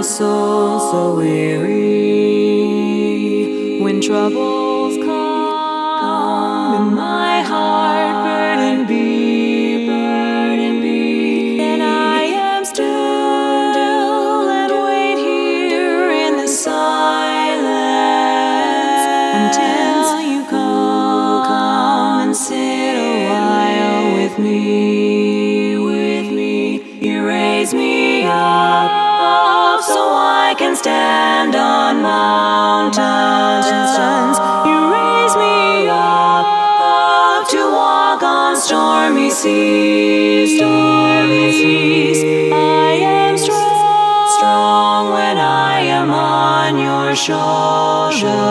soul so weary. When troubles come and my heart burden be, then I am still and wait here in the silence until you come and sit a while with me. You raise me up so I can stand on mountains. You raise me up to walk on stormy seas. I am strong when I am on your shoulders.